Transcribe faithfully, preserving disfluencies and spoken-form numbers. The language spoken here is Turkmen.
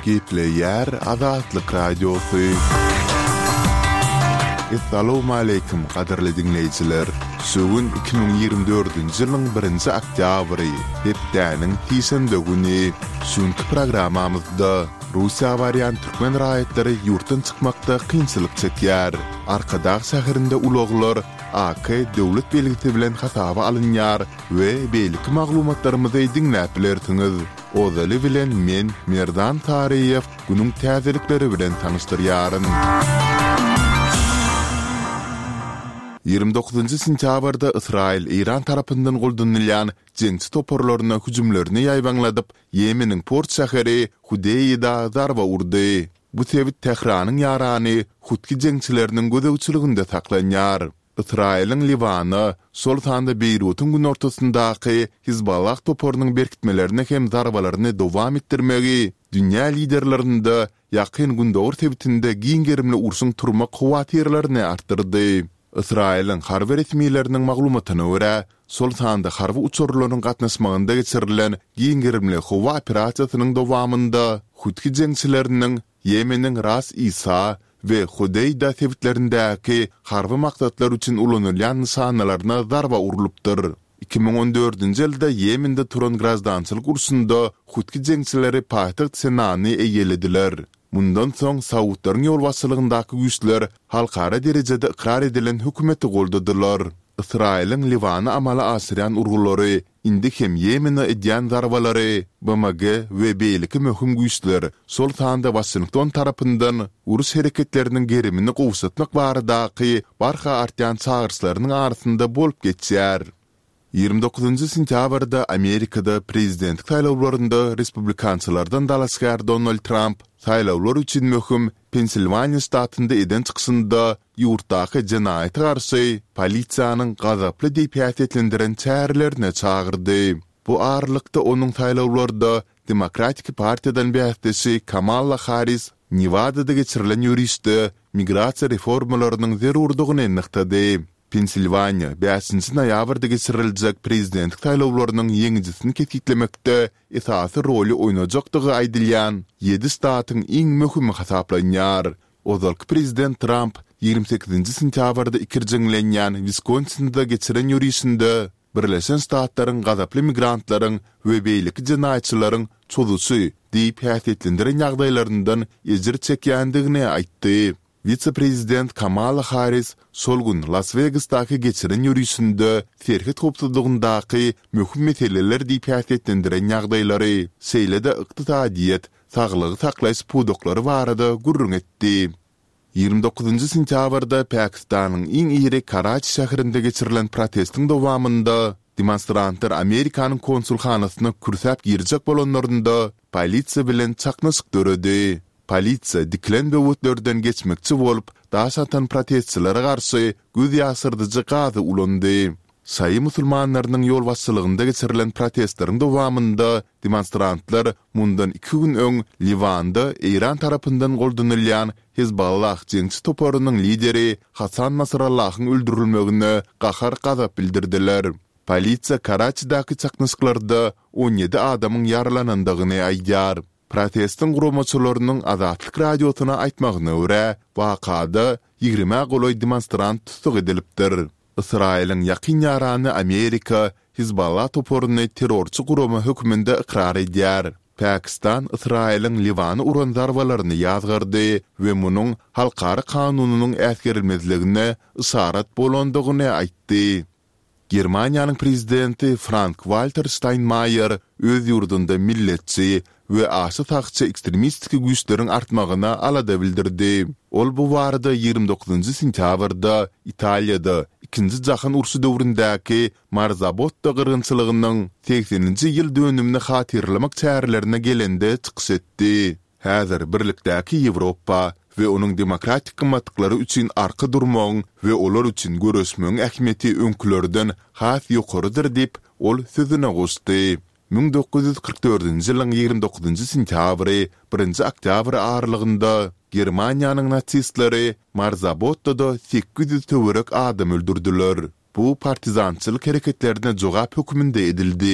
Gepleyer Azatlyk Radiosu. Assalamu alaykum qadarly dinleyijiler. Söwün iki bin ýygrimi dördünji ýylyň birinji oktýabry, hepdäniň tisende güni. Şuňky programamyzda Russiýa barýan türkmen raýatlary ýurtdan çykmakda kynçylyk çekýär. Arkadaş şäherinde ulaglar A K döwlet belgisi bilen hasaba alynýar we beýlik maglumatlarymyzy diňläp bilersiňiz. Ozaly bilen men Merdan Tariýew günüň täzelikleri bilen tanyşdyrýaryn. ýygrimi dokuzynjy sentýabrda Israil İran tarapyndan goldanylýan jeňsi toporlaryna hüjümlerini ýaýbanladyp, Ýemeniň port şäheri Hudeýda darba urdy. Bu sebit Tehranyň ýarany Hutki jeňçileriniň gözegçiliginde saklanýar. Israil'in Livanı, sol tanda Beyrut'un gün ortasındaky Hizballah toporunyň berkitmelerini hem zarbalarını dowam etdirmegi, dünya liderlerinde ýakyn gündor sebitinde giňgerimli urşuň turmak howatirlerini artdyrdy. Israil'in harby resmiýetleriniň maglumatyna görä, sol tanda harby uçurlarynyň gatnaşmagynda geçirilen giňgerimli howa operasiýasynyň dowamında Hutki jeňçileriniň Ýemeniň Ras Isa ve Hudeýda sebitlerindäki harby maksatlar üçin ulanylýan nişanlaryna zarba urulypdyr. iki bin on dördünji ýylda Ýemende turan grazdançylyk ursunda Hutki jeňçileri paýtaxt Senany eýelediler. Mundan soň Saudlaryň ýol başçylygyndaky güýçler halkara derejede ikrar edilen hökümeti goldadylar. Israil'in Livanı amala asyryan urgulary indi hem Ýemene edýän zarbalary B M G we beýleki möhüm güýçler sol tanda Washington tarapyndan urus hereketleriniň gerimini gowsatmak baradaky barha artýan çağırşlarynyň arasynda bolup geçýär. ýygrimi dokuzynjy sentýabrda Amerikada prezidentlik saýlawlarynda respublikançylardan dalaşgar Donald Trump saýlawlar üçin möhüm Pensilvaniya ştatynda eden çykysynda ýurtdaky jenaýete garşy polisiýanyň gazaply diýip ýaýatlendiren çärelerini çağırdy. Bu arlykda onuň saýlawlarda Demokratik partiýadan bästesi Kamala Harris Nevada'da geçirilen ýürüşde migrasiýa reformalarynyň zerurdygyny ýanyklady. Pensilvaniya beşinji noýabrda geçiriljek prezidentlik saýlawlarynyň ýeňijisini ketkitlemekde esasy roli oýnajakdygy aýdylýan ýedi ştatyň iň möhümi hasaplanýar. Ozalky prezident Trump ýygrimi sekizinji sentýabrda ikirjiňlenýän Wisconsin'da geçiren ýürüşinde Birleşen Ştatlaryň gazaply migrantlaryň we beýleki jenaýatçylaryň çözüşi diýip ýaýatlendiren ýagdaýlaryndan ejir çekýändigini aýtdy. Vice-prezident Kamala Harris sol gün Las Vegas'daky geçiren ýürüşinde serhet topluldygyndaky möhüm meseleler diýip ýaýatlendiren ýagdaýlary, seýlede ykdysadyýet, saglygy saklaýyş pudoklary barada gurrun etdi. ýygrimi dokuzynjy sentýabrda Pakistanyň iň iri Karachi şäherinde geçirilen protestiň dowamında demonstrantlar Amerikanyň konsulxanasyna kürsäp girjek bolanlarynda polisiýa bilen çaknaşyk döredi. Polisiýa diklen böwetlerden geçmekçi bolup, daş atan protestçilere garşy göz ýasyrdyjy gazy ulandy. Saý musulmanlarynyň ýol başçylygynda geçirilen protestlaryň dowamında demonstrantlar mundan iki gün öň Livanda İran tarapyndan goldanylýan Hizballah jeňsi toporunyň lideri Hasan Nasrallahyň öldürilmegine gahar gazap bildirdiler. Polisiýa Karachi'daky çaknaşyklarda on ýedi adamyň yaralanandygyny aýdýar. Protestin guramaçylarynyň Azatlyk radiosyna aýtmagyna görä, wakada ýigrime goloý demonstrant tutuk edilipdir. Israil'in ýakyn ýarany Amerika Hizballah toporuny terrorçy gurama hökmünde ikrar edýär. Pakistan Israil'in Livanı uran zarbalaryny ýazgyrdy we munyň halkary kanunynyň äsgerilmezligine isarat bolandygyny aýtdy. Germaniýanyň prezidenti Frank-Walter Steinmeier öz ýurdunda milletçi we aşy taxça ekstremistik güýçleriň artmagyna alada bildirdi. Ol bu barada ýygrimi dokuzynjy sentýabrda Italiýada ikinji jahyn urşy döwründäki Marzabotta gyrgynçylygynyň sekseninji ýyl dönümini hatirlemek çärelerine gelende çykyş etdi. Häzir birlikdäki Ýewropa we onuň demokratik gymmatlyklary üçin arka durmagyň we olar üçin görüşmegiň ähmiýeti öňkülerden has ýokarydyr diýip ol sözüne goşdy. bin dokuz yüz kırk dördünji ýylyň ýygrimi dokuzynjy sentýabry birinji oktyabr aralygynda Germaniýanyň natsistleri Marzabottada sekiz yüz töwerek adam öldürdiler. Bu partizançylyk hereketlerine jogap hökmünde edildi.